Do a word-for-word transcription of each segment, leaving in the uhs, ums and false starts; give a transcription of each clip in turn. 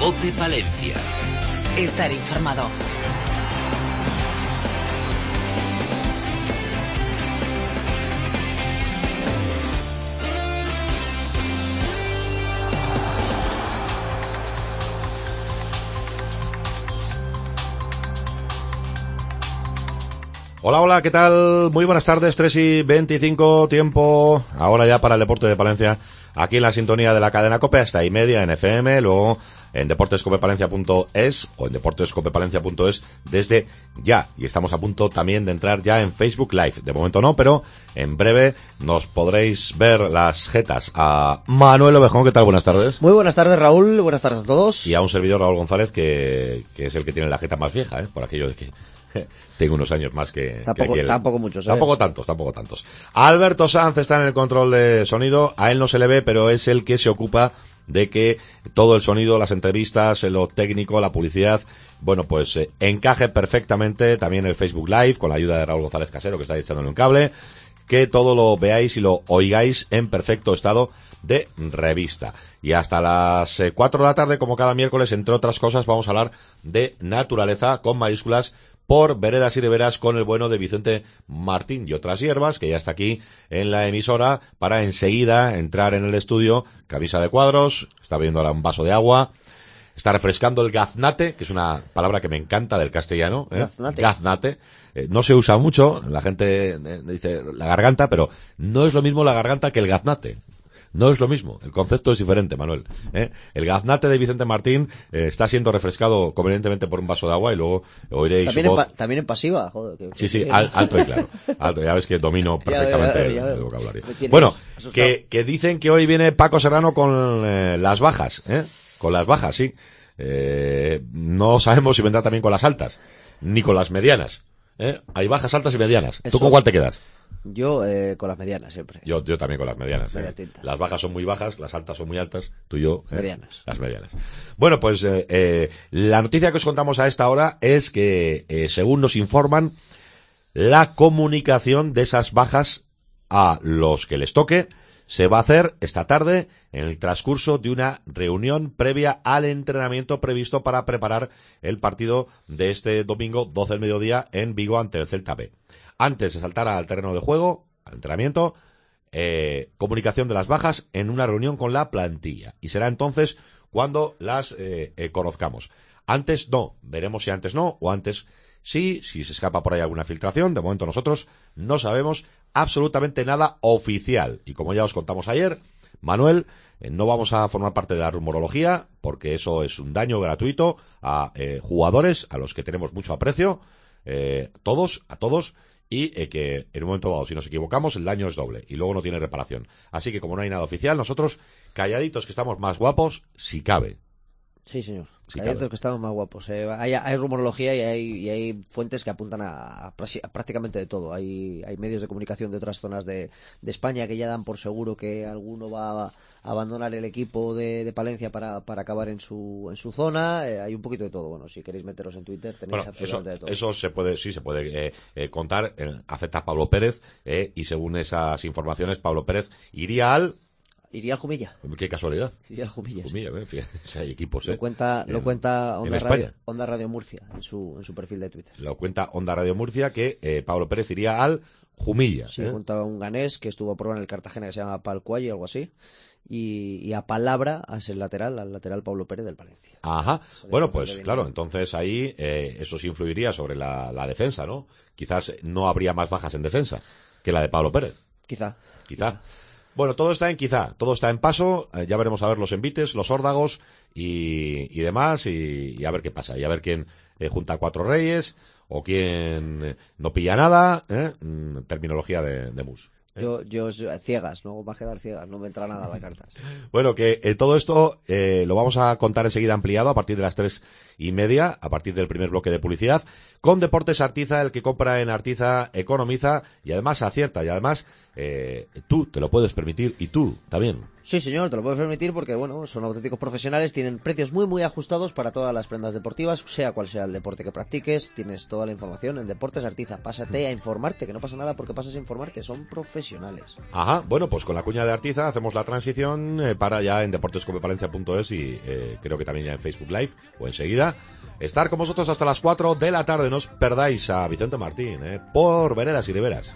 COPE Palencia. Estar informado. Hola, hola, ¿qué tal? Muy buenas tardes, tres y veinticinco, tiempo ahora ya para el deporte de Palencia, aquí en la sintonía de la cadena COPE, hasta y media en F M, luego en deportes cope palencia punto es o en deportes cope palencia punto es desde ya. Y estamos a punto también de entrar ya en Facebook Live. De momento no, pero en breve nos podréis ver las jetas a Manuel Ovejón. ¿Qué tal? Buenas tardes. Muy buenas tardes, Raúl. Buenas tardes a todos. Y a un servidor, Raúl González, que, que es el que tiene la jeta más vieja, ¿eh? Por aquello de que tengo unos años más que... Tampoco, que el... tampoco muchos, ¿eh? Tampoco tantos, tampoco tantos. Alberto Sanz está en el control de sonido. A él no se le ve, pero es el que se ocupa de que todo el sonido, las entrevistas, lo técnico, la publicidad, bueno, pues eh, encaje perfectamente. También el Facebook Live, con la ayuda de Raúl González Casero, que está echándole un cable. Que todo lo veáis y lo oigáis en perfecto estado de revista. Y hasta las eh, cuatro de la tarde, como cada miércoles, entre otras cosas, vamos a hablar de naturaleza con mayúsculas por veredas y riberas con el bueno de Vicente Martín y otras hierbas, que ya está aquí en la emisora para enseguida entrar en el estudio, camisa de cuadros, está bebiendo ahora un vaso de agua, está refrescando el gaznate, que es una palabra que me encanta del castellano, ¿eh? Gaznate. Gaznate. Eh, no se usa mucho, la gente eh, dice la garganta, pero no es lo mismo la garganta que el gaznate. No es lo mismo, el concepto es diferente, Manuel. ¿eh? El gaznate de Vicente Martín eh, está siendo refrescado convenientemente por un vaso de agua y luego oiréis También, su en voz. pa- también en pasiva, joder. Que, Sí, sí, que- al, alto y claro. Alto, ya ves que domino perfectamente Ya, ya, ya, ya. el, el vocabulario. Me tienes Bueno, asustado. que, que dicen que hoy viene Paco Serrano con eh, las bajas, ¿eh? Con las bajas, sí. Eh, no sabemos si vendrá también con las altas, ni con las medianas. ¿eh? Hay bajas, altas y medianas. ¿Tú Eso. con cuál te quedas? Yo eh, con las medianas siempre. Yo, yo también con las medianas. ¿eh? Medias tintas. Las bajas son muy bajas, las altas son muy altas. Tú y yo. ¿eh? Medianas. Las medianas. Bueno, pues eh, eh, la noticia que os contamos a esta hora es que, eh, según nos informan, la comunicación de esas bajas a los que les toque se va a hacer esta tarde en el transcurso de una reunión previa al entrenamiento previsto para preparar el partido de este domingo doce del mediodía en Vigo ante el Celta B. Antes de saltar al terreno de juego, al entrenamiento, eh, comunicación de las bajas en una reunión con la plantilla. Y será entonces cuando las eh, eh, conozcamos. Antes no, veremos si antes no o antes sí, si se escapa por ahí alguna filtración. De momento nosotros no sabemos absolutamente nada oficial. Y como ya os contamos ayer, Manuel, eh, no vamos a formar parte de la rumorología porque eso es un daño gratuito a eh, jugadores a los que tenemos mucho aprecio, eh, todos, a todos, y eh, que en un momento dado, si nos equivocamos, el daño es doble y luego no tiene reparación. Así que como no hay nada oficial, nosotros calladitos, que estamos más guapos, si cabe. Sí, señor. Sí, Hay claro. otros que están más guapos. Eh, hay, hay rumorología y hay, y hay fuentes que apuntan a, a prasi- a prácticamente de todo. Hay, hay medios de comunicación de otras zonas de, de España que ya dan por seguro que alguno va a abandonar el equipo de, de Palencia para, para acabar en su, en su zona. Eh, hay un poquito de todo. Bueno, si queréis meteros en Twitter tenéis Bueno, eso, absolutamente de todo. eso se puede, sí, se puede eh, eh, contar. Eh, afecta a Pablo Pérez eh, y según esas informaciones, Pablo Pérez iría al... Iría al Jumilla. Qué casualidad. Iría al Jumilla. sí. Jumilla, eh, fíjate, hay equipos, eh. Lo cuenta, lo en- cuenta en Onda España. Radio, Onda Radio Murcia en su, en su perfil de Twitter. Lo cuenta Onda Radio Murcia que eh, Pablo Pérez iría al Jumilla. Sí, ¿eh? junto a un ganés que estuvo a prueba en el Cartagena que se llama Palcuay o algo así. Y, y a Palabra, a ser lateral, al lateral Pablo Pérez del Valencia. Ajá. Eso Bueno, bastante pues bien, claro, ¿no? entonces ahí eh, eso sí influiría sobre la, la defensa, ¿no? Quizás no habría más bajas en defensa que la de Pablo Pérez. Quizá. Quizá. Bueno, todo está en quizá, todo está en paso, eh, ya veremos a ver los envites, los órdagos y, y demás, y, y a ver qué pasa, y a ver quién eh, junta cuatro reyes, o quién eh, no pilla nada, ¿eh? Mm, terminología de, de Mus. ¿eh? Yo, yo, ciegas, no va a quedar ciegas, no me entra nada a las cartas. Bueno, que eh, todo esto eh, lo vamos a contar enseguida ampliado a partir de las tres y media, a partir del primer bloque de publicidad, con Deportes Artiza, el que compra en Artiza economiza y además acierta, y además eh, tú te lo puedes permitir y tú también. Sí, señor, te lo puedes permitir porque, bueno, son auténticos profesionales, tienen precios muy, muy ajustados para todas las prendas deportivas, sea cual sea el deporte que practiques, tienes toda la información en Deportes Artiza. Pásate a informarte, que no pasa nada porque pasas a informarte, son profesionales. Ajá, bueno, pues con la cuña de Artiza hacemos la transición eh, para ya en deportes cope palencia punto es y eh, creo que también ya en Facebook Live o enseguida estar con vosotros hasta las cuatro de la tarde. No os perdáis a Vicente Martín, eh, por Veredas y Riberas.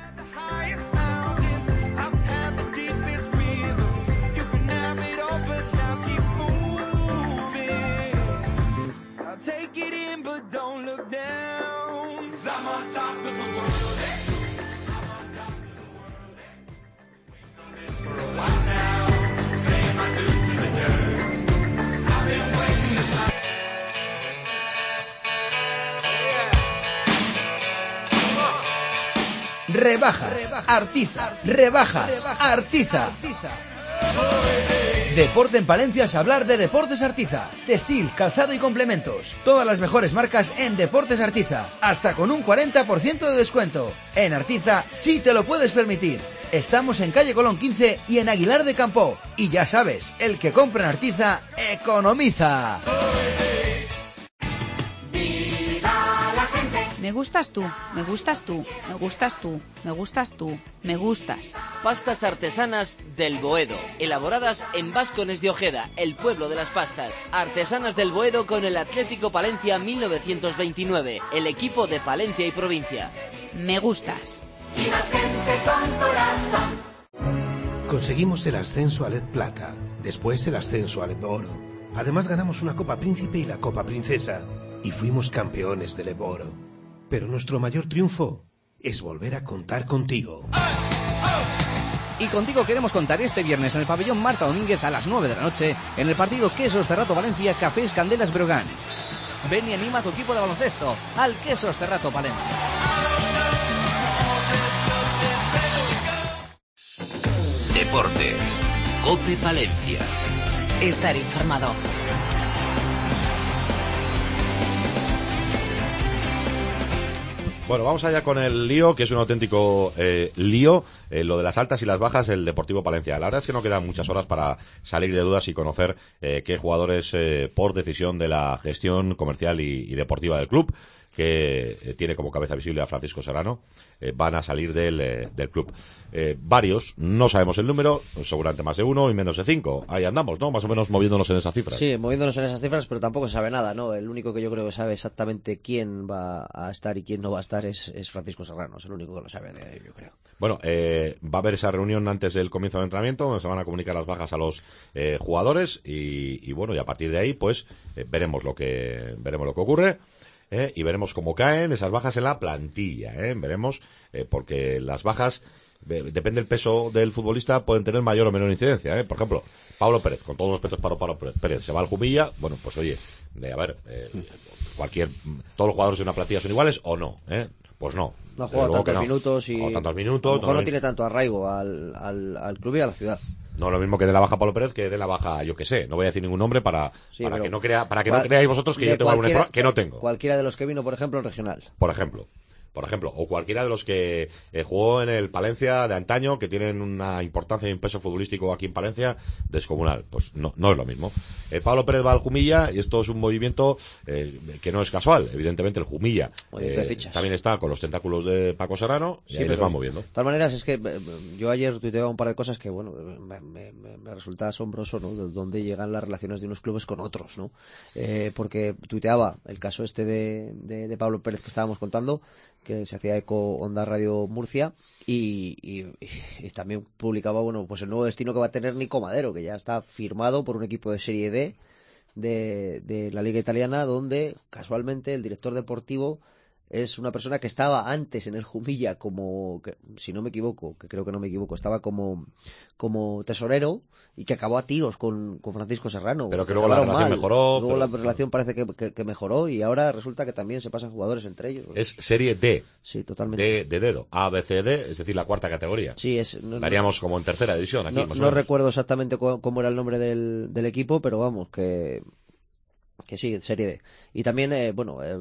Rebajas Artiza, rebajas Artiza. Deporte en Palencia es hablar de Deportes Artiza. Textil, calzado y complementos. Todas las mejores marcas en Deportes Artiza. Hasta con un cuarenta por ciento de descuento. En Artiza sí te lo puedes permitir. Estamos en calle Colón quince y en Aguilar de Campo. Y ya sabes, el que compra en Artiza, economiza. Me gustas tú, me gustas tú, me gustas tú, me gustas tú, me gustas. Pastas artesanas del Boedo, elaboradas en Vascones de Ojeda, el pueblo de las pastas. Artesanas del Boedo con el Atlético Palencia mil novecientos veintinueve, el equipo de Palencia y provincia. Me gustas. Y más gente con corazón. Conseguimos el ascenso a Led Plata, después el ascenso a Led Oro. Además ganamos una Copa Príncipe y la Copa Princesa, y fuimos campeones de Led Oro. Pero nuestro mayor triunfo es volver a contar contigo. Y contigo queremos contar este viernes en el pabellón Marta Domínguez a las nueve de la noche en el partido Quesos Cerrato Valencia Cafés Candelas Brogan. Ven y anima a tu equipo de baloncesto al Quesos Cerrato Valencia. Deportes Cope Palencia. Estar informado. Bueno, vamos allá con el lío, que es un auténtico eh, lío, eh, lo de las altas y las bajas del Deportivo Palencia. La verdad es que no quedan muchas horas para salir de dudas y conocer eh, qué jugadores, eh, por decisión de la gestión comercial y, y deportiva del club, que eh, tiene como cabeza visible a Francisco Serrano, eh, van a salir del, eh, del club. Eh, varios, no sabemos el número, seguramente más de uno y menos de cinco. Ahí andamos, ¿no? Más o menos moviéndonos en esas cifras. Sí, moviéndonos en esas cifras, pero tampoco se sabe nada, ¿no? El único que yo creo que sabe exactamente quién va a estar y quién no va a estar es, es Francisco Serrano, es el único que lo sabe de ello, yo creo. Bueno, eh, va a haber esa reunión antes del comienzo del entrenamiento donde se van a comunicar las bajas a los eh, jugadores y, y bueno, y a partir de ahí, pues, eh, veremos lo que veremos lo que ocurre. Eh, y veremos cómo caen esas bajas en la plantilla, eh, veremos, eh, porque las bajas, eh, depende del peso del futbolista, pueden tener mayor o menor incidencia, eh. Por ejemplo, Pablo Pérez, con todos los respetos para Pablo Pérez, se va al Jumilla, bueno, pues oye, de, a ver, eh, cualquier, todos los jugadores de una plantilla son iguales o no, eh. Pues no. No ha jugado tantos no. minutos y o tantos minutos, a lo mejor no, no tiene tanto arraigo al, al, al club y a la ciudad. No lo mismo que de la baja Pablo Pérez que de la baja, yo que sé, no voy a decir ningún nombre para, sí, para que no crea, para que cual, no creáis vosotros que yo tengo alguna información que no tengo. Cualquiera de los que vino, por ejemplo, en regional. Por ejemplo. Por ejemplo, o cualquiera de los que eh, jugó en el Palencia de antaño, que tienen una importancia y un peso futbolístico aquí en Palencia descomunal. Pues no, no es lo mismo. Eh, Pablo Pérez va al Jumilla y esto es un movimiento eh, que no es casual. Evidentemente el Jumilla eh, también está con los tentáculos de Paco Serrano y sí, ahí les van moviendo. De todas maneras, es que yo ayer tuiteaba un par de cosas que, bueno, me, me, me resulta asombroso, ¿no? De dónde llegan las relaciones de unos clubes con otros, ¿no? Eh, porque tuiteaba el caso este de, de, de Pablo Pérez que estábamos contando, que se hacía eco Onda Radio Murcia y, y, y también publicaba, bueno, pues el nuevo destino que va a tener Nico Madero, que ya está firmado por un equipo de Serie D de, de la Liga Italiana, donde casualmente el director deportivo es una persona que estaba antes en el Jumilla como, que, si no me equivoco, que creo que no me equivoco, estaba como, como tesorero y que acabó a tiros con, con Francisco Serrano. Pero que luego la relación mal. mejoró. Luego pero... la relación parece que, que, que mejoró y ahora resulta que también se pasan jugadores entre ellos. Es Serie D. Sí, totalmente. De, de dedo. A, B, C, D, es decir, la cuarta categoría. Sí, es. No, la haríamos como en tercera división aquí. No, más no recuerdo exactamente cómo, cómo era el nombre del, del equipo, pero vamos, que... Que sí, Serie D. Y también, eh, bueno, eh,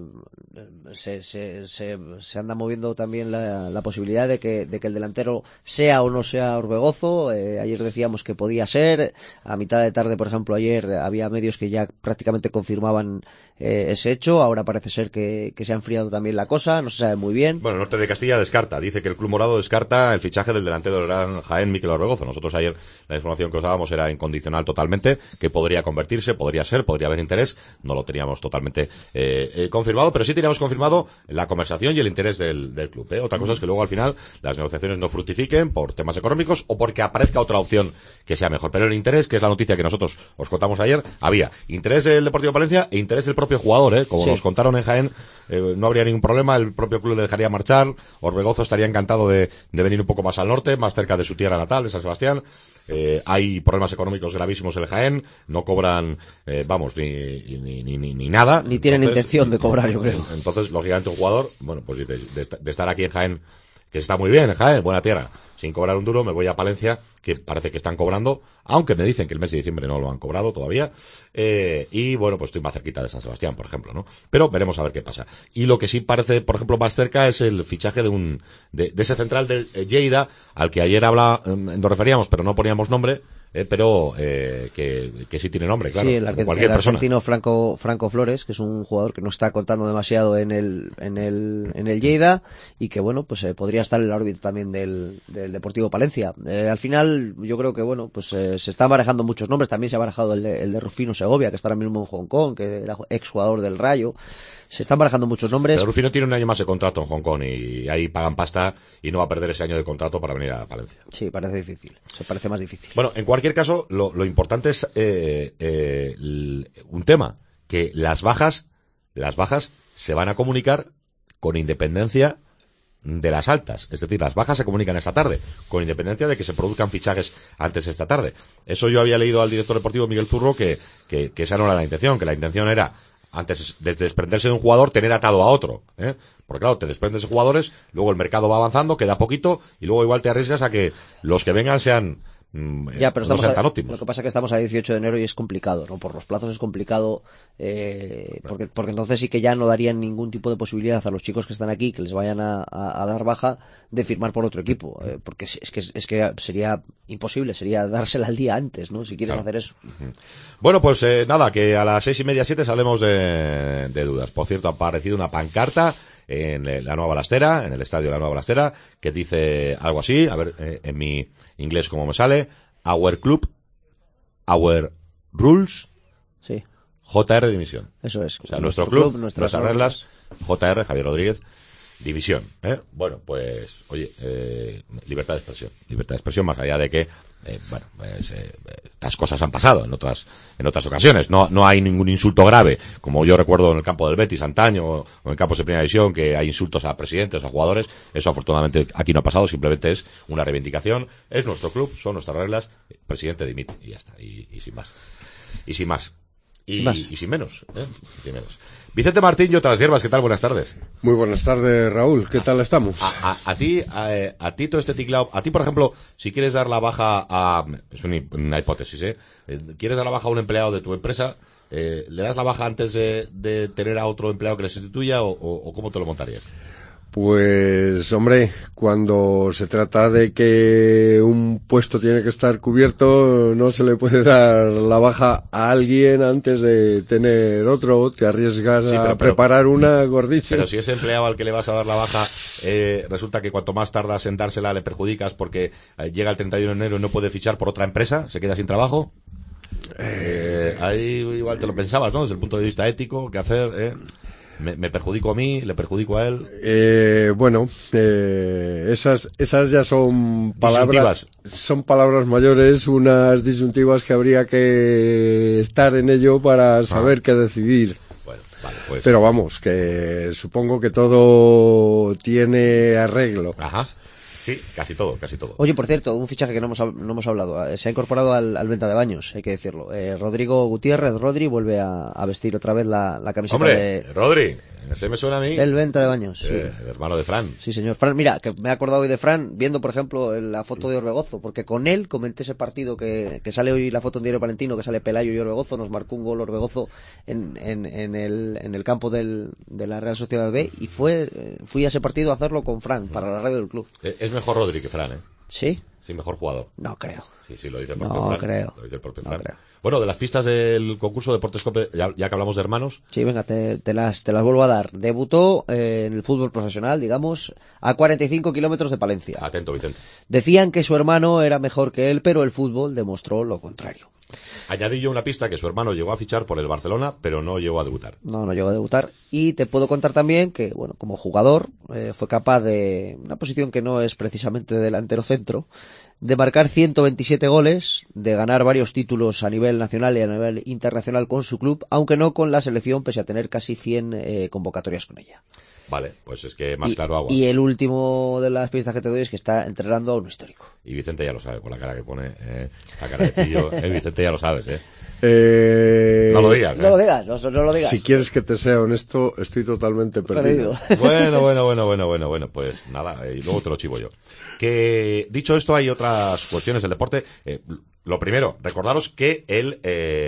se, se, se, se anda moviendo también la, la posibilidad de que, de que el delantero sea o no sea Orbegozo. Eh, ayer decíamos que podía ser. A mitad de tarde, por ejemplo, ayer había medios que ya prácticamente confirmaban eh, ese hecho. Ahora parece ser que, que se ha enfriado también la cosa. No se sabe muy bien. Bueno, el Norte de Castilla descarta. Dice que el Club Morado descarta el fichaje del delantero del Gran Jaén, Mikel Orbegozo. Nosotros ayer la información que os dábamos era incondicional totalmente, que podría convertirse, podría ser, podría haber interés. No lo teníamos totalmente eh, eh, confirmado, pero sí teníamos confirmado la conversación y el interés del, del club. ¿eh? Otra cosa es que luego al final las negociaciones no fructifiquen por temas económicos o porque aparezca otra opción que sea mejor. Pero el interés, que es la noticia que nosotros os contamos ayer, había interés del Deportivo Palencia e interés del propio jugador. ¿eh? Como sí. nos contaron en Jaén, eh, no habría ningún problema, el propio club le dejaría marchar. Orbegozo estaría encantado de, de venir un poco más al norte, más cerca de su tierra natal, de San Sebastián. Eh, hay problemas económicos gravísimos en el Jaén, no cobran, eh, vamos, ni, ni, ni, ni, ni nada. Ni tienen entonces, intención de cobrar, yo creo. Entonces, lógicamente, un jugador, bueno, pues de, de, de estar aquí en Jaén, que está muy bien en Jaén, buena tierra, sin cobrar un duro, me voy a Palencia, que parece que están cobrando, aunque me dicen que el mes de diciembre no lo han cobrado todavía, eh, y bueno, pues estoy más cerquita de San Sebastián, por ejemplo, ¿no? Pero veremos a ver qué pasa. Y lo que sí parece, por ejemplo, más cerca es el fichaje de un, de, de ese central de Lleida, al que ayer habla, eh, nos referíamos, pero no poníamos nombre, Eh, pero eh, que, que sí tiene nombre, claro. Sí, el, argent cualquier el persona. argentino Franco, Franco Flores, que es un jugador que no está contando demasiado en el en el en el Lleida y que bueno, pues eh, podría estar en la órbita también del, del Deportivo Palencia. Eh, al final, yo creo que bueno, pues eh, se están barajando muchos nombres. También se ha barajado el de, el de Rufino Segovia, que está ahora mismo en Hong Kong, que era exjugador del Rayo. Se están barajando muchos nombres. Pero Rufino tiene un año más de contrato en Hong Kong y ahí pagan pasta y no va a perder ese año de contrato para venir a Palencia. Sí, parece difícil. Se parece más difícil. Bueno, en cualquier caso, lo, lo importante es eh, eh, el, un tema, que las bajas, las bajas se van a comunicar con independencia de las altas. Es decir, las bajas se comunican esta tarde, con independencia de que se produzcan fichajes antes esta tarde. Eso yo había leído al director deportivo Miguel Zurro que, que, que esa no era la intención, que la intención era antes de desprenderse de un jugador, tener atado a otro, ¿eh? Porque claro, te desprendes de jugadores, luego el mercado va avanzando, queda poquito, y luego igual te arriesgas a que los que vengan sean Ya, pero estamos no sean tan a, óptimos. Lo que pasa es que estamos a dieciocho de enero y es complicado, ¿no? Por los plazos es complicado, eh, porque, porque entonces sí que ya no darían ningún tipo de posibilidad a los chicos que están aquí, que les vayan a, a, a dar baja, de firmar por otro equipo, eh, porque es que, es que sería imposible, sería dársela al día antes, ¿no? Si quieres claro. hacer eso. Bueno, pues eh, nada, que a las seis y media, siete salemos de, de dudas. Por cierto, ha aparecido una pancarta en la Nueva Balastera, en el estadio de la Nueva Balastera, que dice algo así, a ver, eh, en mi inglés cómo me sale: Our Club, Our Rules, sí. J R División. Eso es. O sea, nuestro, nuestro club, club nuestras reglas, J R Javier Rodríguez División. ¿eh? Bueno, pues, oye, eh, libertad de expresión. Libertad de expresión, más allá de que, eh, bueno, pues, eh, estas cosas han pasado en otras en otras ocasiones. No no hay ningún insulto grave, como yo recuerdo en el campo del Betis antaño, o en campos de primera división, que hay insultos a presidentes, a jugadores. Eso afortunadamente aquí no ha pasado, simplemente es una reivindicación. Es nuestro club, son nuestras reglas, presidente dimite, y ya está, y, y sin más. Y sin más. Y, más. y sin menos, ¿eh? Y sin menos. Vicente Martín y otras hierbas, ¿qué tal? Buenas tardes. Muy buenas tardes, Raúl. ¿Qué tal estamos? A, a, a ti, a, a ti todo este ticlao, a ti, por ejemplo, si quieres dar la baja a, es una, una hipótesis, ¿eh? Quieres dar la baja a un empleado de tu empresa, eh, ¿le das la baja antes de, de tener a otro empleado que le sustituya o, o, o cómo te lo montarías? Pues, hombre, cuando se trata de que un puesto tiene que estar cubierto, no se le puede dar la baja a alguien antes de tener otro. Te arriesgas sí, pero, a preparar pero, una gordísima. Pero si ese empleado al que le vas a dar la baja, eh, resulta que cuanto más tardas en dársela le perjudicas porque eh, llega el treinta y uno de enero y no puede fichar por otra empresa, se queda sin trabajo. Eh, ahí igual te lo pensabas, ¿no? Desde el punto de vista ético, ¿qué hacer? ¿Eh? Me, me perjudico a mí, le perjudico a él. Eh, bueno, eh, esas, esas ya son palabras, son palabras mayores, unas disyuntivas que habría que estar en ello para saber ah. qué decidir. Bueno, vale, pues. Pero vamos, que supongo que todo tiene arreglo. Ajá. Sí, casi todo, casi todo. Oye, por cierto, un fichaje que no hemos, no hemos hablado. Se ha incorporado al, al Venta de Baños, hay que decirlo. Eh, Rodrigo Gutiérrez, Rodri, vuelve a, a vestir otra vez la, la camiseta Hombre, de... Rodri, Ese me suena a mí. El Venta de Baños, sí. Eh, el hermano de Fran. Sí, señor. Fran, mira, que me he acordado hoy de Fran viendo, por ejemplo, la foto de Orbegozo, porque con él comenté ese partido que, que sale hoy la foto en Diario Palentino, que sale Pelayo y Orbegozo, nos marcó un gol Orbegozo en, en, en, el, en el campo del, de la Real Sociedad B, y fue eh, fui a ese partido a hacerlo con Fran, para la radio del club. Es mejor Rodri que Fran, ¿eh? ¿Sí? Sí, mejor jugador. No creo. Sí, sí, lo dice el propio No Fran. creo. Lo dice el propio No Fran. creo. Bueno, de las pistas del concurso de Deportes Cope, ya, ya que hablamos de hermanos. Sí, venga, te, te, las, te las vuelvo a dar. Debutó eh, en el fútbol profesional, digamos, a cuarenta y cinco kilómetros de Palencia. Atento, Vicente. Decían que su hermano era mejor que él, pero el fútbol demostró lo contrario. Añadí yo una pista, que su hermano llegó a fichar por el Barcelona, pero no llegó a debutar. No, no llegó a debutar. Y te puedo contar también que, bueno, como jugador, eh, fue capaz de, una posición que no es precisamente delantero centro, de marcar ciento veintisiete goles, de ganar varios títulos a nivel nacional y a nivel internacional con su club, aunque no con la selección, pese a tener casi cien eh, convocatorias con ella. Vale, pues es que más y, claro agua. Y el último de las pistas que te doy es que está entrenando a un histórico. Y Vicente ya lo sabe, con la cara que pone, eh, la cara de pillo. eh, Vicente ya lo sabes, ¿eh? Eh... No lo digas, ¿eh? No lo digas, no, no lo digas. Si quieres que te sea honesto, estoy totalmente perdido. perdido. Bueno, bueno, bueno, bueno, bueno, bueno, pues nada, eh, y luego te lo chivo yo. Que, dicho esto, hay otras cuestiones del deporte. Eh, lo primero, recordaros que el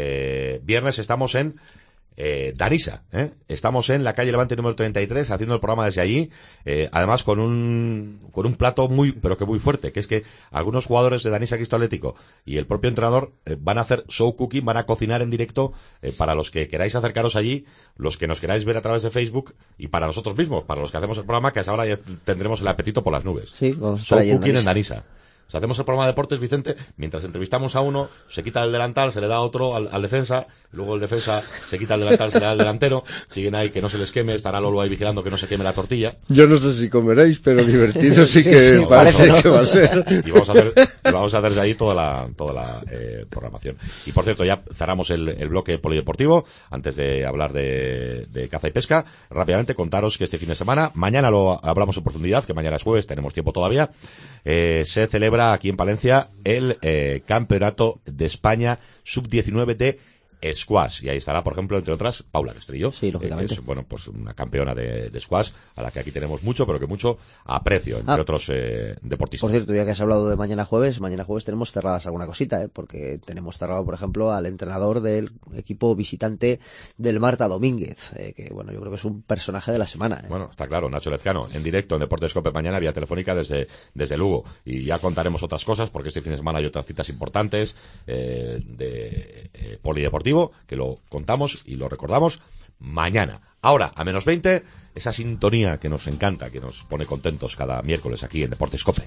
eh, viernes estamos en Eh, Danisa, ¿eh? Estamos en la calle Levante número treinta y tres haciendo el programa desde allí, eh, además con un con un plato muy, pero que muy fuerte, que es que algunos jugadores de Danisa Cristo Atlético y el propio entrenador eh, van a hacer show cooking, van a cocinar en directo eh, para los que queráis acercaros allí, los que nos queráis ver a través de Facebook y para nosotros mismos, para los que hacemos el programa, que a esa hora ya tendremos el apetito por las nubes. Sí, vamos a show estar ahí en cooking Danisa. en Danisa. O sea, hacemos el programa de deportes, Vicente, mientras entrevistamos a uno, se quita el delantal, se le da a otro al, al defensa, luego el defensa se quita el delantal, se le da al delantero, siguen ahí que no se les queme, estará Lolo ahí vigilando que no se queme la tortilla. Yo no sé si comeréis, pero divertido sí, sí, que sí, parece vamos, que va a ser. Y vamos a hacer, y vamos a hacer de ahí toda la, toda la eh, programación. Y por cierto, ya cerramos el, el bloque polideportivo, antes de hablar de, de caza y pesca. Rápidamente contaros que este fin de semana, mañana lo hablamos en profundidad, que mañana es jueves, tenemos tiempo todavía, eh, se celebra aquí en Palencia el eh, Campeonato de España sub diecinueve de squash, y ahí estará, por ejemplo, entre otras, Paula Castrillo. Sí, lógicamente. Eh, que es, bueno, pues una campeona de, de squash, a la que aquí tenemos mucho, pero que mucho aprecio, entre Ah. otros eh, deportistas. Por cierto, ya que has hablado de mañana jueves, mañana jueves tenemos cerradas alguna cosita, ¿eh? Porque tenemos cerrado, por ejemplo, al entrenador del equipo visitante del Marta Domínguez, eh, que bueno, yo creo que es un personaje de la semana. ¿eh? Bueno, está claro, Nacho Lezcano, en directo en Deportes Cope mañana, vía telefónica desde, desde Lugo. Y ya contaremos otras cosas, porque este fin de semana hay otras citas importantes eh, de eh, polideportivo, que lo contamos y lo recordamos mañana. Ahora, a menos veinte, esa sintonía que nos encanta, que nos pone contentos cada miércoles aquí en Deportes Cope.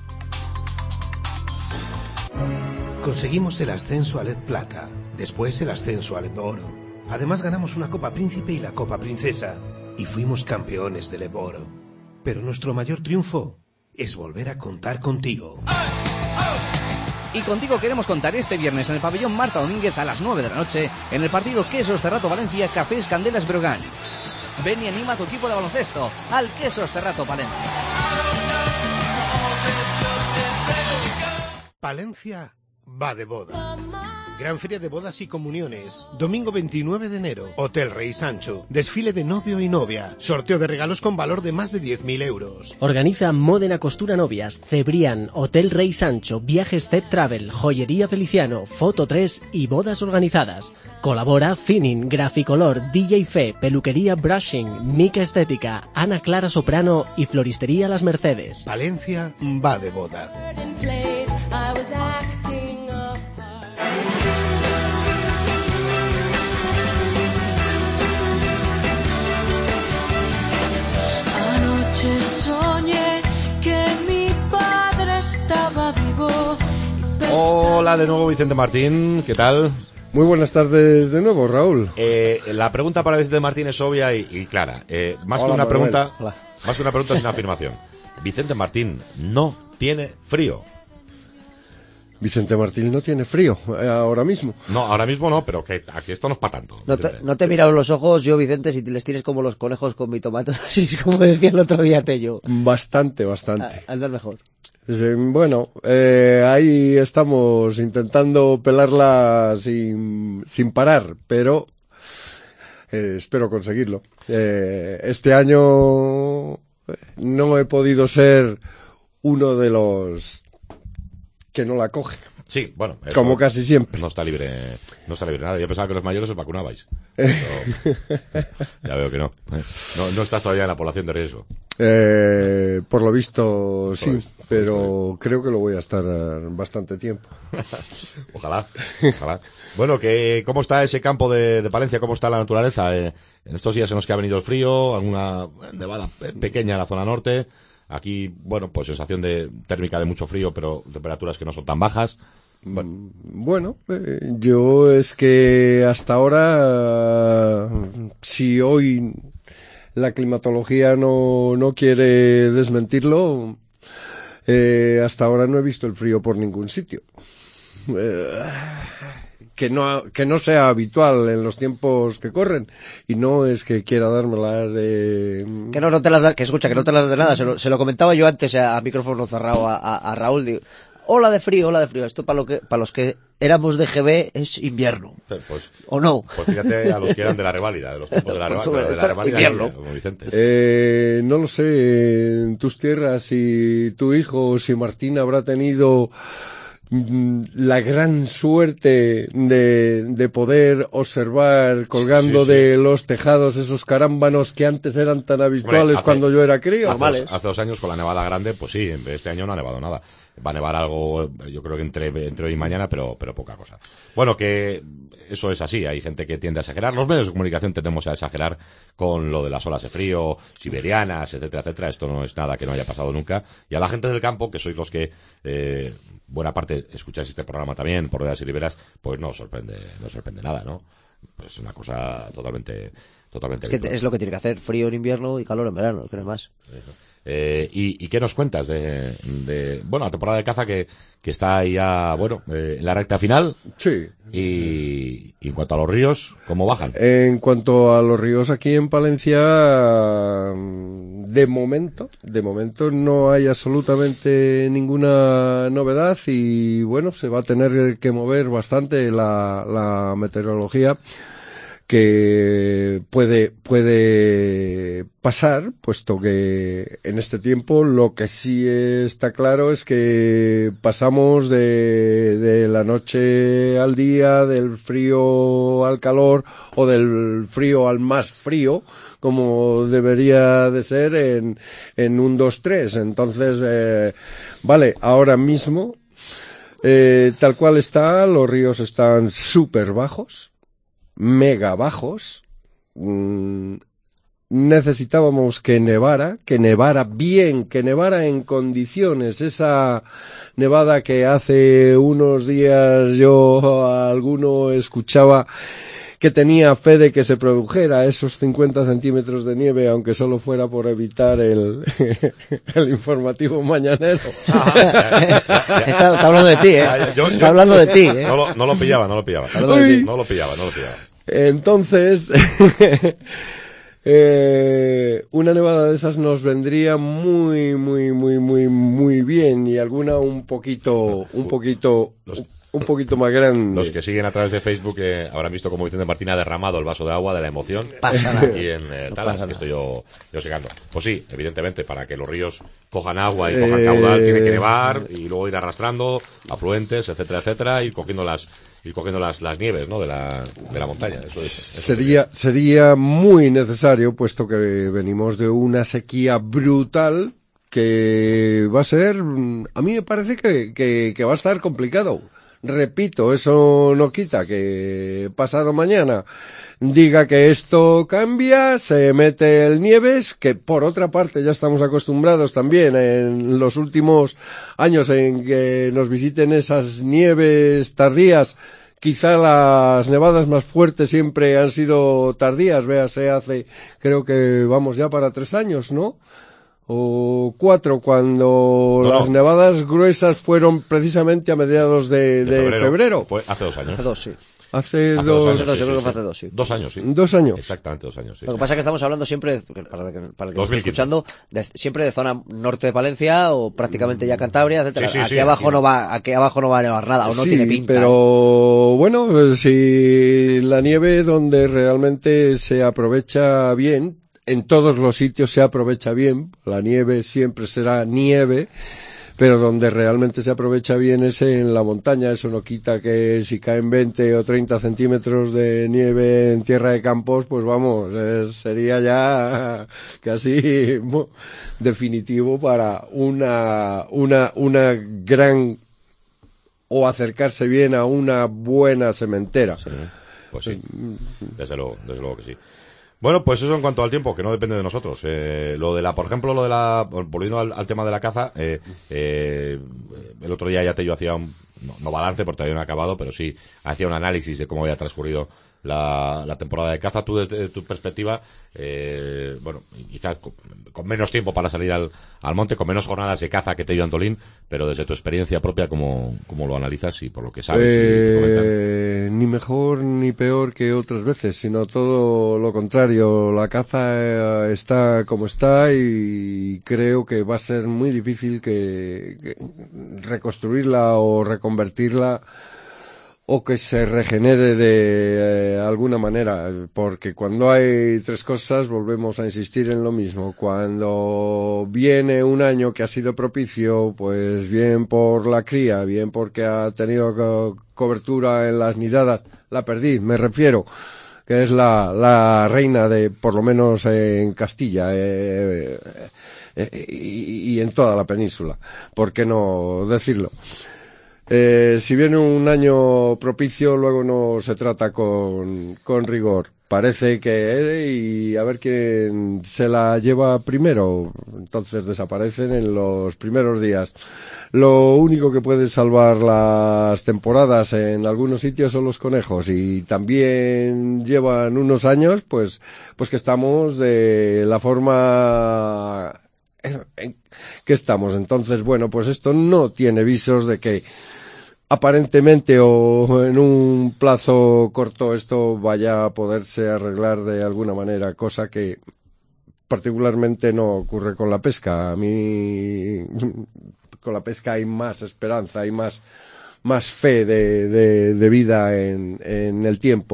Conseguimos el ascenso a Led Plata, después el ascenso a Led Oro. Además ganamos una Copa Príncipe y la Copa Princesa, y fuimos campeones de Led Oro. Pero nuestro mayor triunfo es volver a contar contigo. Y contigo queremos contar este viernes en el pabellón Marta Domínguez a las nueve de la noche en el partido Quesos Cerrato Valencia Cafés Candelas Brogan. Ven y anima a tu equipo de baloncesto al Quesos Cerrato Palencia. Palencia va de boda. Gran feria de bodas y comuniones. Domingo veintinueve de enero. Hotel Rey Sancho. Desfile de novio y novia. Sorteo de regalos con valor de más de diez mil euros. Organiza Módena Costura Novias, Cebrián, Hotel Rey Sancho, Viajes Cep Travel, Joyería Feliciano, Foto tres y bodas organizadas. Colabora Cinin, Graficolor, D J Fe, Peluquería Brushing, Mica Estética, Ana Clara Soprano y Floristería Las Mercedes. Palencia va de boda. Anoche soñé que mi padre estaba vivo. Hola de nuevo, Vicente Martín, ¿qué tal? Muy buenas tardes de nuevo, Raúl. Eh, la pregunta para Vicente Martín es obvia y, y clara. Eh, más, Hola, que una Manuel. pregunta, Hola. más que una pregunta es una afirmación. Vicente Martín no tiene frío. Vicente Martín no tiene frío eh, ahora mismo. No, ahora mismo no, pero que aquí esto no es para tanto. No te, Vicente. no te he mirado los ojos yo, Vicente, si te les tienes como los conejos con mi tomate, así es como decía el otro día Tello. Bastante, bastante. Andar mejor. Sí, bueno, eh, ahí estamos intentando pelarla sin, sin parar, pero Eh, espero conseguirlo. Eh, este año no he podido ser uno de los que no la coge. Sí, bueno, eso como casi siempre. No está libre, no está libre nada. Yo pensaba que los mayores os vacunabais. Pero ya veo que no. no. No estás todavía en la población de riesgo. Eh, por lo visto, por sí, lo visto, pero por visto. creo que lo voy a estar bastante tiempo. Ojalá, ojalá. Bueno, que ¿cómo está ese campo de, de Palencia? ¿Cómo está la naturaleza? Eh, en estos días en los que ha venido el frío, alguna nevada pequeña en la zona norte. Aquí, bueno, pues sensación de térmica de mucho frío, pero temperaturas que no son tan bajas. Bueno, bueno eh, yo es que hasta ahora, si hoy la climatología no, no quiere desmentirlo, eh, hasta ahora no he visto el frío por ningún sitio. Eh, que no, que no sea habitual en los tiempos que corren, y no es que quiera dármelas de... Que no, no te las da, que escucha, que no te las das de nada, se lo, se lo comentaba yo antes a, a micrófono cerrado a, a, a Raúl, digo, ola de frío, ola de frío, esto para lo que, para los que éramos de G B es invierno. Pues, ¿O no? Pues fíjate a los que eran de la reválida, de los tiempos de la reválida, de la reválida invierno. Como Vicente. Eh, no lo sé, en tus tierras, si tu hijo, si Martín habrá tenido la gran suerte de, de poder observar colgando sí, sí, sí. de los tejados esos carámbanos que antes eran tan habituales. Hombre, hace, cuando yo era crío. Hace dos, hace dos años con la nevada grande, pues sí, este año no ha nevado nada. Va a nevar algo, yo creo que entre, entre hoy y mañana, pero, pero poca cosa. Bueno, que eso es así, hay gente que tiende a exagerar. Los medios de comunicación tendemos a exagerar con lo de las olas de frío, siberianas, etcétera, etcétera. Esto no es nada que no haya pasado nunca. Y a la gente del campo, que sois los que, eh, buena parte escucháis este programa también, por Ruedas y Riberas, pues no os sorprende, no os sorprende nada, ¿no? Pues es una cosa totalmente, totalmente. Es que habitual. Es lo que tiene que hacer, frío en invierno y calor en verano, no es más. Eso. Eh, y, ¿Y qué nos cuentas de, de, bueno, la temporada de caza que, que está ahí ya, bueno, eh, en la recta final? Sí. Y, y en cuanto a los ríos, ¿cómo bajan? En cuanto a los ríos aquí en Palencia, de momento, de momento no hay absolutamente ninguna novedad y, bueno, se va a tener que mover bastante la, la meteorología, que puede, puede pasar, puesto que en este tiempo lo que sí está claro es que pasamos de, de la noche al día, del frío al calor, o del frío al más frío, como debería de ser en, en un dos tres. Entonces, eh, vale, ahora mismo, eh, tal cual está, los ríos están súper bajos, mega bajos. Mm, necesitábamos que nevara, que nevara bien, que nevara en condiciones. Esa nevada que hace unos días yo a alguno escuchaba que tenía fe de que se produjera esos cincuenta centímetros de nieve, aunque solo fuera por evitar el, el informativo mañanero. está, está hablando de ti, ¿eh? Yo, yo, está hablando de ti, ¿eh? No lo, no lo pillaba, no lo pillaba. No lo pillaba, no lo pillaba. Entonces, eh, una nevada de esas nos vendría muy, muy, muy, muy, muy bien, y alguna un poquito, un poquito... Los... un poquito más grande. Los que siguen a través de Facebook eh, habrán visto como Vicente Martín ha derramado el vaso de agua de la emoción. Pasa nada. Aquí en eh, Talas, no que estoy yo, yo secando. Pues sí, evidentemente, para que los ríos cojan agua y cojan eh... caudal, tiene que nevar y luego ir arrastrando afluentes, etcétera, etcétera, y cogiendo las y cogiendo las, las nieves, ¿no? De la, de la montaña. Eso es, eso sería, es. sería muy necesario, puesto que venimos de una sequía brutal, que va a ser, a mí me parece que, que, que va a estar complicado. Repito, eso no quita que pasado mañana diga que esto cambia, se mete el Nieves, que por otra parte ya estamos acostumbrados también en los últimos años en que nos visiten esas nieves tardías. Quizá las nevadas más fuertes siempre han sido tardías, véase hace, creo que vamos ya para tres años, ¿no? O cuatro, cuando no, las no. nevadas gruesas fueron precisamente a mediados de, de, de febrero. febrero. Fue hace dos años. Hace dos, sí. Hace, Hace dos, años, Hace dos, sí, yo creo sí, que fue sí. hace dos, sí. Dos años, sí. Dos años. Exactamente dos años, sí. Lo que pasa es que estamos hablando siempre, de- para el que, para el que nos esté dos mil quince. escuchando, de- siempre de zona norte de Palencia o prácticamente ya Cantabria, etcétera. Sí, sí, aquí sí, abajo aquí. no va, aquí abajo no va a nevar nada, o no sí, tiene pinta. ¿eh? pero bueno, si la nieve donde realmente se aprovecha bien, en todos los sitios se aprovecha bien, la nieve siempre será nieve, pero donde realmente se aprovecha bien es en la montaña. Eso no quita que si caen veinte o treinta centímetros de nieve en tierra de campos, pues vamos, eh, sería ya casi mo- definitivo para una, una, una gran, o acercarse bien a una buena sementera. Sí, pues sí, desde luego, desde luego que sí. Bueno, pues eso en cuanto al tiempo, que no depende de nosotros. Eh, lo de la, por ejemplo, lo de la, volviendo al, al tema de la caza, eh, eh, el otro día ya te yo hacía un, no, no balance porque todavía no he acabado, pero sí hacía un análisis de cómo había transcurrido la, la temporada de caza. Tú, desde tu perspectiva, eh, bueno, quizás con, con menos tiempo para salir al, al monte, con menos jornadas de caza que te dio Antolín, pero desde tu experiencia propia, ¿cómo, cómo lo analizas y por lo que sabes? Eh, y te comentan? ni mejor ni peor que otras veces, sino todo lo contrario. La caza eh, está como está y creo que va a ser muy difícil que, que reconstruirla o reconvertirla o que se regenere de eh, alguna manera, porque cuando hay tres cosas volvemos a insistir en lo mismo. Cuando viene un año que ha sido propicio, pues bien por la cría, bien porque ha tenido co- cobertura en las nidadas, la perdiz, me refiero, que es la, la reina de, por lo menos en Castilla, eh, eh, y, y en toda la península, ¿por qué no decirlo? Eh, si viene un año propicio, luego no se trata con, con rigor. Parece que, eh, y a ver quién se la lleva primero. Entonces desaparecen en los primeros días. Lo único que puede salvar las temporadas en algunos sitios son los conejos, y también llevan unos años, pues, pues que estamos de la forma en que estamos. Entonces, bueno, pues esto no tiene visos de que aparentemente o en un plazo corto esto vaya a poderse arreglar de alguna manera, cosa que particularmente no ocurre con la pesca. A mí con la pesca hay más esperanza, hay más más fe de, de, de vida en, en el tiempo.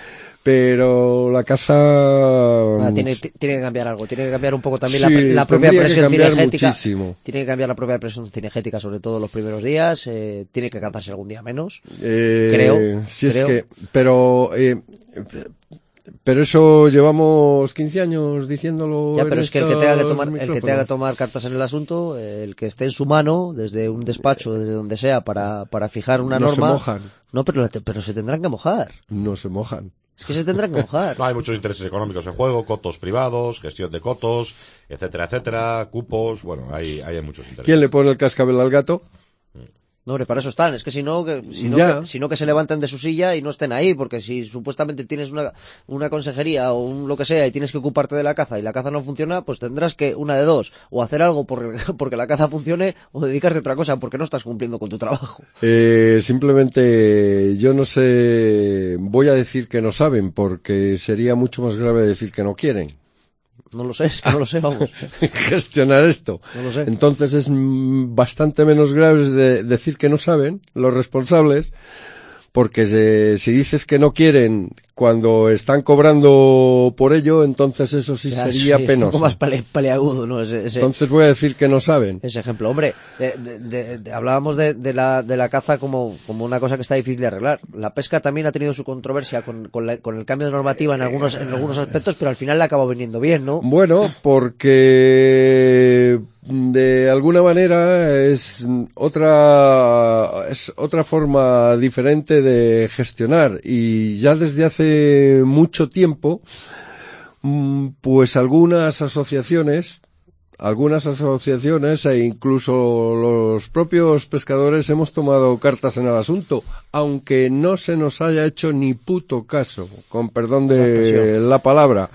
Pero la caza Ah, tiene, t- tiene que cambiar algo, tiene que cambiar un poco también Sí, la, la propia tendría que presión cambiar cinegética. muchísimo. Tiene que cambiar la propia presión cinegética, sobre todo los primeros días. Eh, tiene que cansarse algún día menos. Eh, creo. Si creo. es que, pero, eh, pero eso llevamos quince años diciéndolo. Ya, pero en es que el que tenga que estos tomar, el que tenga que micrófonos. tomar cartas en el asunto, eh, el que esté en su mano, desde un despacho, desde donde sea, para, para fijar una No se norma. mojan. No, pero, la te- pero se tendrán que mojar. No se mojan. Es que se tendrán que mojar. No, hay muchos intereses económicos en juego, cotos privados, gestión de cotos, etcétera, etcétera, cupos, bueno, hay, hay muchos intereses. ¿Quién le pone el cascabel al gato? No, hombre, para eso están. Es que si no, que, si no, Ya. que, si no que se levanten de su silla y no estén ahí, porque si supuestamente tienes una, una consejería o un lo que sea y tienes que ocuparte de la caza y la caza no funciona, pues tendrás que, una de dos, o hacer algo por, porque la caza funcione o dedicarte a otra cosa porque no estás cumpliendo con tu trabajo. Eh, simplemente, yo no sé, voy a decir que no saben, porque sería mucho más grave decir que no quieren No lo sé, es que no lo sé, vamos. gestionar esto. No lo sé. Entonces es mm, bastante menos grave de decir que no saben los responsables, porque se- si dices que no quieren cuando están cobrando por ello, entonces eso sí Ya, sería sí, es penoso. un poco más pele- peleagudo, ¿no? Ese, ese- Entonces voy a decir que no saben. ese ejemplo. Hombre, de- de- de- de- hablábamos de, de la, de la caza como, como una cosa que está difícil de arreglar. La pesca también ha tenido su controversia con, con, la- con el cambio de normativa en algunos, en algunos aspectos, pero al final le acabó viniendo bien, ¿no? Bueno, porque de alguna manera es otra es otra forma diferente de gestionar, y ya desde hace mucho tiempo mm, pues algunas asociaciones algunas asociaciones e incluso los propios pescadores hemos tomado cartas en el asunto, aunque no se nos haya hecho ni puto caso, con perdón de la palabra.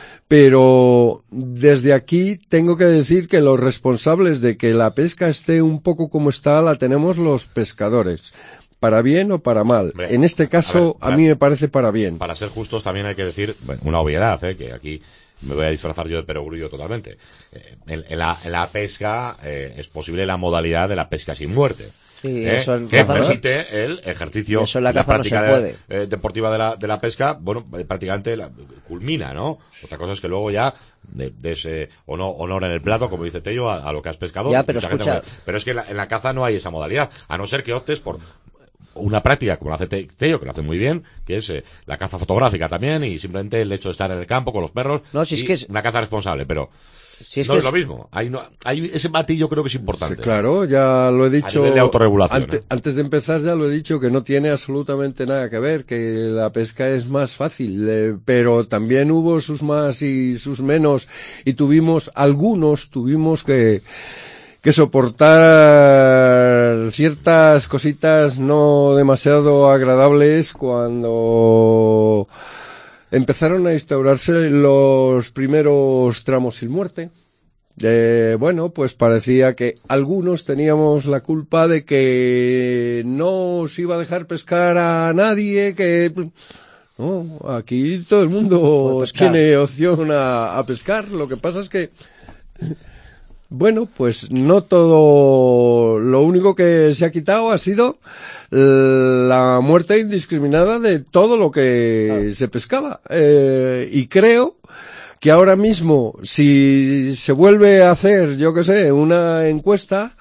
Pero desde aquí tengo que decir que los responsables de que la pesca esté un poco como está la tenemos los pescadores. para bien o para mal. Hombre, en este caso, a, ver, a mí me parece para bien. Para ser justos, también hay que decir bueno, una obviedad, ¿eh? Que aquí me voy a disfrazar yo de perogrullo totalmente. Eh, en, en, la, en la pesca eh, es posible la modalidad de la pesca sin muerte. Sí, ¿eh? eso en que caza, permite ¿no? el ejercicio, eso en la, la práctica no se puede. De, eh, deportiva de la, de la pesca, bueno, eh, prácticamente la, culmina, ¿no? Otra cosa es que luego ya de, de ese honor, honor en el plato, como dice Tello, a, a lo que has pescado. Ya, pero escucha. Gente, pero es que en la, en la caza no hay esa modalidad, a no ser que optes por una práctica como lo hace Tello, que lo hace muy bien, que es eh, la caza fotográfica también, y simplemente el hecho de estar en el campo con los perros, no, si y es que es... una caza responsable, pero si es no que es, es lo mismo. Hay, no, hay ese matiz, yo creo que es importante. Sí, claro, ya lo he dicho. A nivel de autorregulación. Ante, ¿no? Antes de empezar ya lo he dicho que no tiene absolutamente nada que ver, que la pesca es más fácil, eh, pero también hubo sus más y sus menos, y tuvimos, algunos tuvimos que que soportar ciertas cositas no demasiado agradables cuando empezaron a instaurarse los primeros tramos sin muerte. Eh, bueno, pues parecía que algunos teníamos la culpa de que no se iba a dejar pescar a nadie, que no, aquí todo el mundo tiene opción a, a pescar. Lo que pasa es que bueno, pues no todo, lo único que se ha quitado ha sido la muerte indiscriminada de todo lo que ah. se pescaba. Eh, y creo que ahora mismo, si se vuelve a hacer, yo qué sé, una encuesta,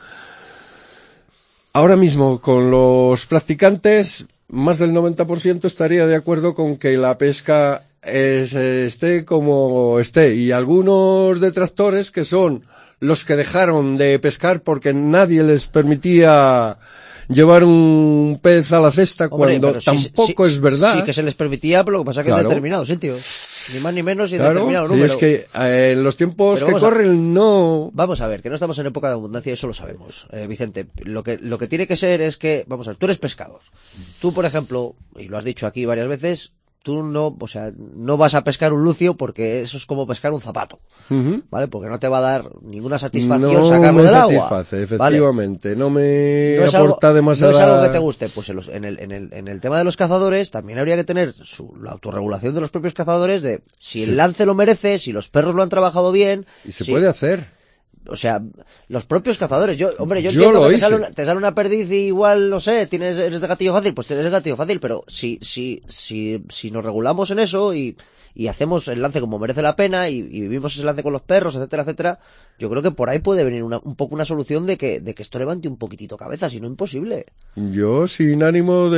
ahora mismo con los practicantes, más del noventa por ciento estaría de acuerdo con que la pesca es, esté como esté. Y algunos detractores que son los que dejaron de pescar porque nadie les permitía llevar un pez a la cesta. Hombre, cuando tampoco sí, es verdad. Sí que se les permitía, pero lo que pasa es que claro. En determinados sitios. Ni más ni menos y en claro, determinado número. Y es que eh, en los tiempos que corren a, no... Vamos a ver, que no estamos en época de abundancia, eso lo sabemos. Eh, Vicente, lo que, lo que tiene que ser es que, vamos a ver, tú eres pescador. Tú, por ejemplo, y lo has dicho aquí varias veces, tú no, o sea, no vas a pescar un lucio porque eso es como pescar un zapato, uh-huh. ¿vale? Porque no te va a dar ninguna satisfacción no sacarlo del agua. No me satisface, efectivamente, ¿vale? No me no aporta algo, demasiado. No es algo que te guste, pues en, los, en, el, en, el, en el tema de los cazadores también habría que tener su, la autorregulación de los propios cazadores de si sí. el lance lo merece, si los perros lo han trabajado bien. Y se si, puede hacer. O sea, los propios cazadores. Yo, hombre, yo, yo entiendo que te hice. sale, una, te sale una perdiz y igual, no sé, tienes, eres de gatillo fácil, pues tienes el gatillo fácil, pero si, si, si, si nos regulamos en eso y, y hacemos el lance como merece la pena y, y vivimos ese lance con los perros, etcétera, etcétera, yo creo que por ahí puede venir una, un poco una solución de que, de que esto levante un poquitito cabeza, si no imposible. Yo, sin ánimo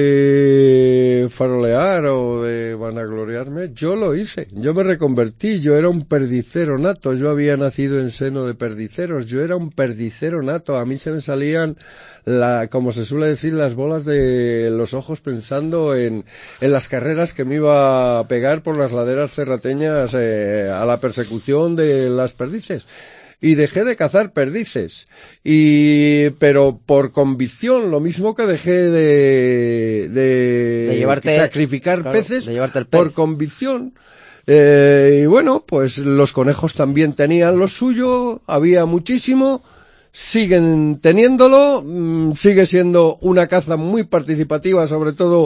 de farolear o de vanagloriarme, yo lo hice. Yo me reconvertí, yo era un perdicero nato, yo había nacido en seno de perdiceros, yo era un perdicero nato, a mí se me salían, la, como se suele decir, las bolas de los ojos pensando en, en las carreras que me iba a pegar por las laderas cerrateñas eh, a la persecución de las perdices. Y dejé de cazar perdices. Y, pero por convicción, lo mismo que dejé de, de, de llevarte, sacrificar claro, peces, de llevarte el pez. Por convicción. Eh, y bueno, pues los conejos también tenían lo suyo, había muchísimo, siguen teniéndolo, mmm, sigue siendo una caza muy participativa, sobre todo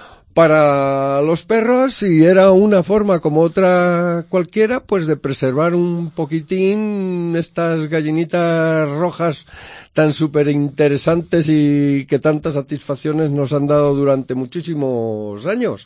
para los perros, y era una forma como otra cualquiera, pues de preservar un poquitín estas gallinitas rojas tan súper interesantes y que tantas satisfacciones nos han dado durante muchísimos años.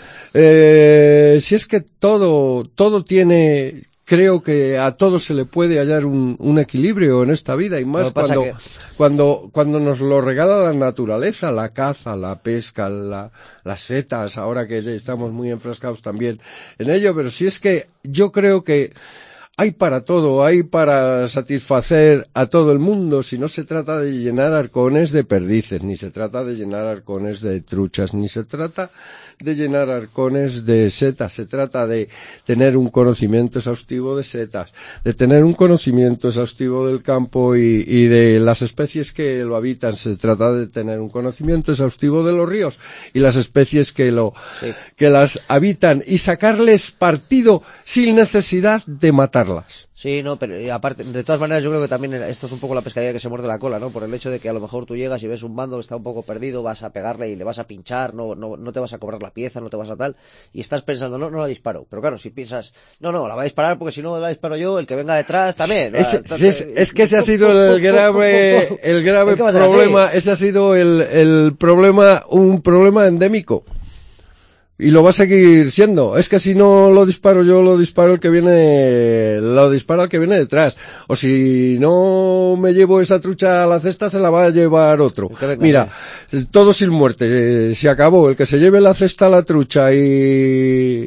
Eh, si es que todo, todo tiene, creo que a todo se le puede hallar un, un equilibrio en esta vida, y más cuando, que... cuando, cuando nos lo regala la naturaleza, la caza, la pesca, la, las setas, ahora que estamos muy enfrascados también en ello, pero si es que yo creo que hay para todo, hay para satisfacer a todo el mundo, si no se trata de llenar arcones de perdices, ni se trata de llenar arcones de truchas, ni se trata de llenar arcones de setas, se trata de tener un conocimiento exhaustivo de setas, de tener un conocimiento exhaustivo del campo y, y de las especies que lo habitan, se trata de tener un conocimiento exhaustivo de los ríos y las especies que lo, sí. que las habitan, y sacarles partido sin necesidad de matarlas. Sí, no, pero y aparte, de todas maneras yo creo que también esto es un poco la pescadilla que se muerde la cola, ¿no? Por el hecho de que a lo mejor tú llegas y ves un bando que está un poco perdido, vas a pegarle y le vas a pinchar, no, no, no te vas a cobrar la pieza, no te vas a tal, y estás pensando, no, no la disparo. Pero claro, si piensas, no, no, la voy a disparar porque si no la disparo yo, el que venga detrás también. Es, Entonces, es, es que ese ha sido el grave, el grave problema, ese ha sido el, el problema, un problema endémico. Y lo va a seguir siendo. Es que si no lo disparo yo, lo disparo el que viene, lo dispara el que viene detrás. O si no me llevo esa trucha a la cesta, se la va a llevar otro. Mira, todo sin muerte. Eh, se acabó. El que se lleve la cesta a la trucha y,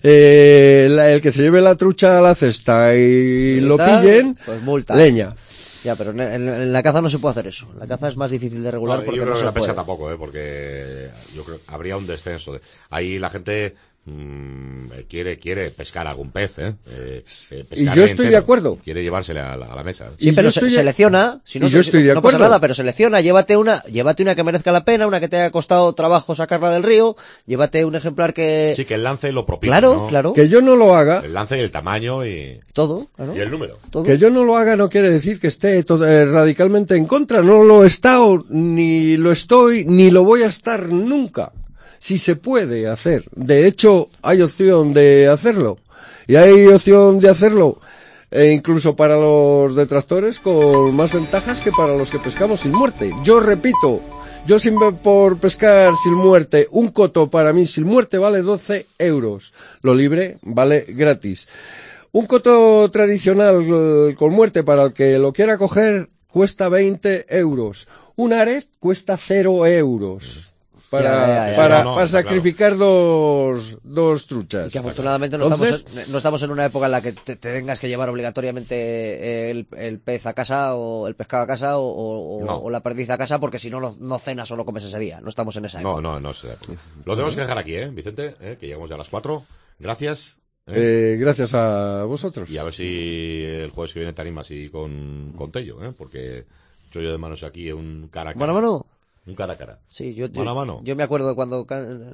eh, la, el que se lleve la trucha a la cesta y lo pillen, pues multa. Leña. Ya, pero en, en, en la caza no se puede hacer eso. La caza es más difícil de regular No, porque yo creo no que se la pesca puede. tampoco, ¿eh? Porque yo creo que habría un descenso. De... Ahí la gente mmm, quiere quiere pescar algún pez, ¿eh? eh y yo estoy de acuerdo. Quiere llevársele a la, a la mesa. Sí, pero se, selecciona. Si no, y yo estoy de no acuerdo. pasa nada, pero selecciona. Llévate una, llévate una que merezca la pena, una que te haya costado trabajo sacarla del río. Llévate un ejemplar que... Sí, que el lance lo propicie, Claro, ¿no? claro. Que yo no lo haga. El lance y el tamaño y... Todo, claro. Y el número. Todo. Que yo no lo haga no quiere decir que esté todo, eh, radicalmente en contra. No lo he estado, ni lo estoy, ni lo voy a estar nunca. Si se puede hacer. De hecho, hay opción de hacerlo. Y hay opción de hacerlo, e incluso para los detractores, con más ventajas que para los que pescamos sin muerte. Yo repito, yo sin por pescar sin muerte, un coto para mí sin muerte vale doce euros. Lo libre vale gratis. Un coto tradicional con muerte para el que lo quiera coger cuesta veinte euros. Un aret cuesta cero euros. Para, ya, ya, ya, para, no, no, para está sacrificar claro. dos, dos truchas. Y que afortunadamente no, Entonces, estamos en, no estamos en una época en la que te, te tengas que llevar obligatoriamente el, el pez a casa o el pescado a casa o, o, no. o la perdiz a casa porque si no, no, no cenas o no comes ese día. No estamos en esa época. No, no, no sé. Lo tenemos que dejar aquí, ¿eh, Vicente? ¿Eh? Que llegamos ya a las cuatro. Gracias. ¿eh? Eh, gracias a vosotros. Y a ver si el jueves que viene te animas y con, con Tello, ¿eh? Porque yo de manos aquí un cara a cara. ¿Mano a mano? Un cara a cara. Sí, yo, mano a mano. Yo, yo me acuerdo de cuando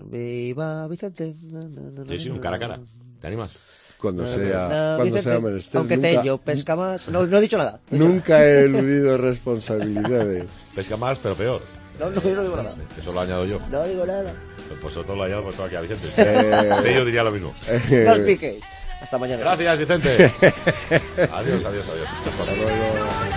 viva Vicente. Sí, sí, un cara a cara. ¿Te animas? Cuando No, sea, no, cuando Vicente, sea menester. aunque nunca, Tello pesca más. No, no he dicho nada. No he dicho nunca nada. he eludido responsabilidades. Pesca más, pero peor. No, no, yo no digo nada. Eso lo añado yo. No digo nada. Pues eso lo añado pues todo aquí a Vicente. Eh, Tello diría lo mismo. No os piquéis. Hasta mañana. Gracias, Vicente. Adiós, adiós, adiós. Hasta luego.